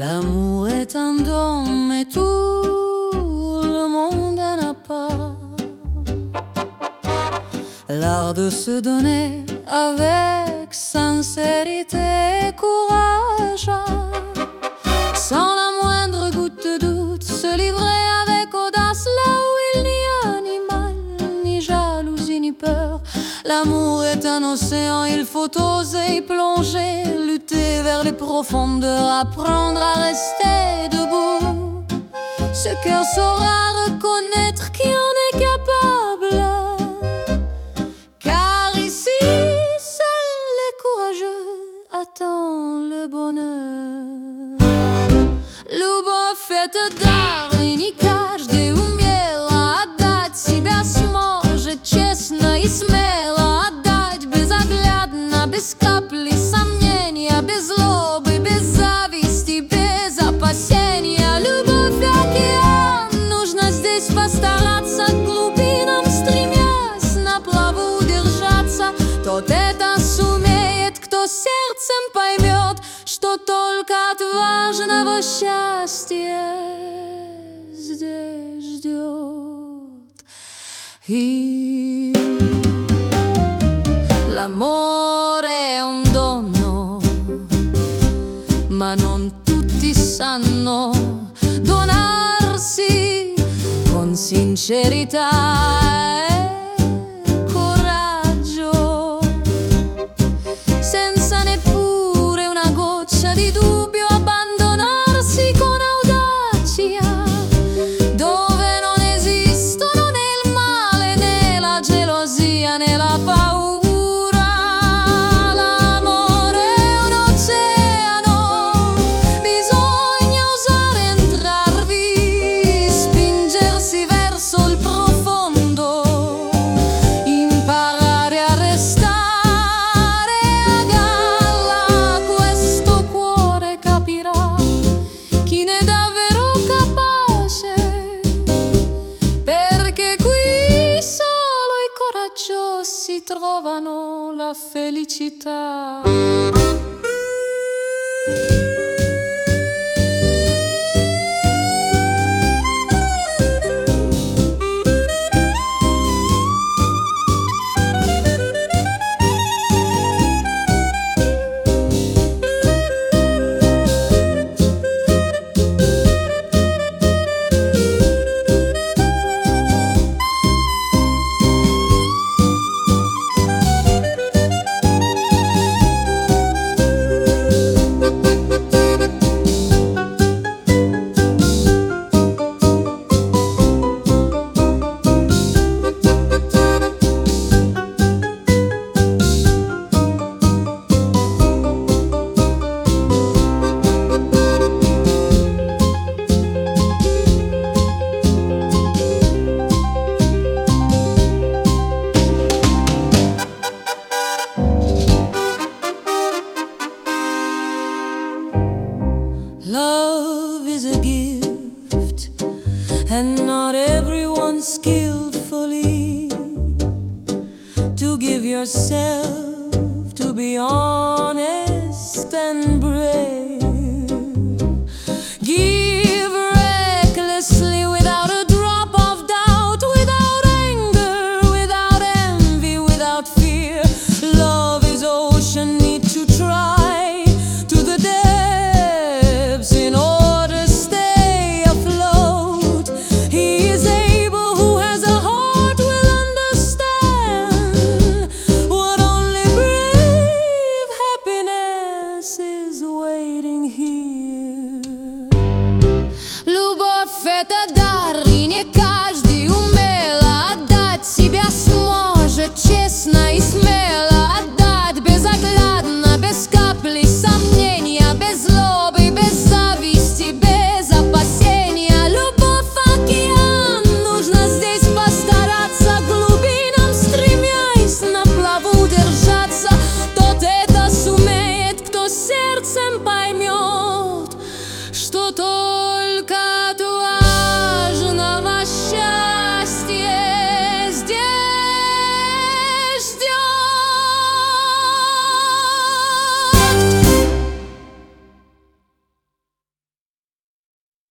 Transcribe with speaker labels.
Speaker 1: L'amour est un don, mais tout le monde n'a pas l'art de se donner avec sincérité et courage, sans la moindre goutte de doute, se livrer avec audace là où il n'y a ni mal, ni jalousie, ni peur. L'amour est un océan, il faut oser y plonger, lutter vers les profondeurs, apprendre à rester debout. Ce cœur saura reconnaître qui en est capable, car ici, seuls les courageux attendent le bonheur. Любовь — это дар и не каждый умело отдать себя сможет честно и смело отдать, безоглядно, без капли сомнения, без злобы, без зависти, без опасения. Любовь — океан, нужно здесь постараться, к глубинам стремясь, на плаву держаться. Тот это сумеет, кто сердцем поймет, что только отважного счастье здесь ждет. И l'amore è un dono, ma non tutti sanno donarsi con sincerità e coraggio, senza neppure una goccia di dubbio, abbandonarsi con audacia, dove non esistono né il male né la gelosia né la paura. L'amore è un oceano, bisogna osare entrarvi, spingersi verso il profondo, imparare a restare a galla. Questo cuore capirà chi ne è davvero capace, perché qui solo i coraggiosi trovano la felicità. Love is a gift, and not everyone skillfully to give yourself to be on.